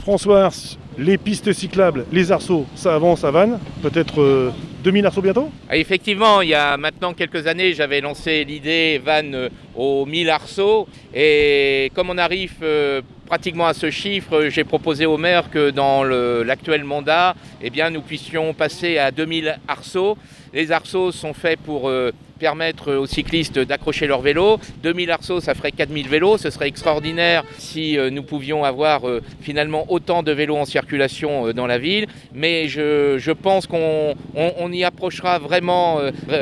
François Ars, les pistes cyclables, les arceaux, ça avance à Vannes, peut-être 2000 arceaux bientôt? Effectivement, il y a maintenant quelques années, j'avais lancé l'idée Vannes aux 1000 arceaux et comme on arrive pratiquement à ce chiffre, j'ai proposé au maire que dans l'actuel mandat, nous puissions passer à 2000 arceaux. Les arceaux sont faits pour permettre aux cyclistes d'accrocher leur vélo. 2000 arceaux, ça ferait 4000 vélos. Ce serait extraordinaire si nous pouvions avoir finalement autant de vélos en circulation dans la ville. Mais je pense qu'on y approchera vraiment,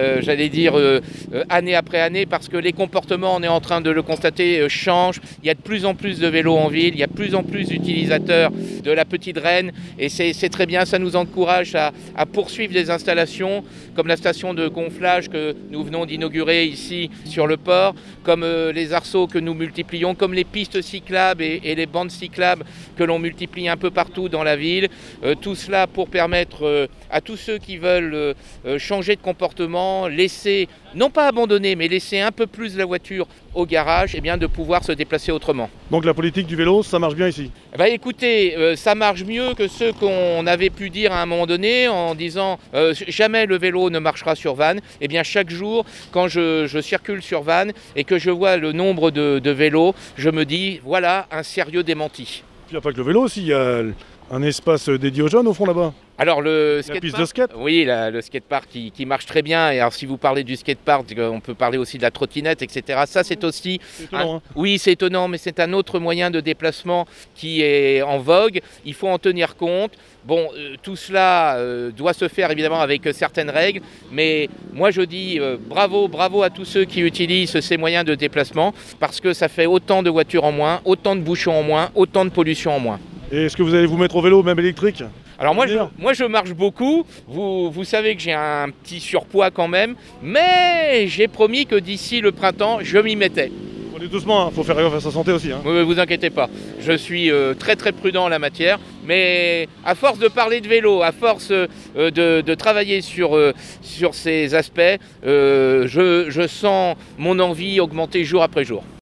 année après année, parce que les comportements, on est en train de le constater, changent. Il y a de plus en plus de vélos en ville, il y a de plus en plus d'utilisateurs de la petite Rennes. Et c'est très bien, ça nous encourage à poursuivre des installations, comme la station de gonflage que nous venons d'inaugurer ici sur le port, comme les arceaux que nous multiplions, comme les pistes cyclables et les bandes cyclables que l'on multiplie un peu partout dans la ville. Tout cela pour permettre à tous ceux qui veulent changer de comportement, laisser, non pas abandonner, mais laisser un peu plus la voiture au garage, de pouvoir se déplacer autrement. Donc la politique du vélo, ça marche bien ici? Écoutez, ça marche mieux que ce qu'on avait pu dire à un moment donné en disant jamais le vélo ne marchera sur Vannes. Chaque jour, quand je circule sur Vannes et que je vois le nombre de vélos, je me dis voilà un sérieux démenti. Il n'y a pas que le vélo aussi, il y a un espace dédié aux jeunes au fond là-bas. Alors la piste de skate? Oui, le skatepark qui marche très bien. Et alors si vous parlez du skatepark, on peut parler aussi de la trottinette, etc. Ça c'est aussi... C'est étonnant, hein. Oui, c'est étonnant, mais c'est un autre moyen de déplacement qui est en vogue. Il faut en tenir compte. Tout cela doit se faire évidemment avec certaines règles. Mais moi je dis bravo à tous ceux qui utilisent ces moyens de déplacement parce que ça fait autant de voitures en moins, autant de bouchons en moins, autant de pollution en moins. Et est-ce que vous allez vous mettre au vélo, même électrique? Alors moi je marche beaucoup, vous savez que j'ai un petit surpoids quand même, mais j'ai promis que d'ici le printemps, je m'y mettais. On est doucement, faut faire gaffe à sa santé aussi. Ne vous inquiétez pas, je suis très très prudent en la matière, mais à force de parler de vélo, à force de travailler sur ces aspects, je sens mon envie augmenter jour après jour.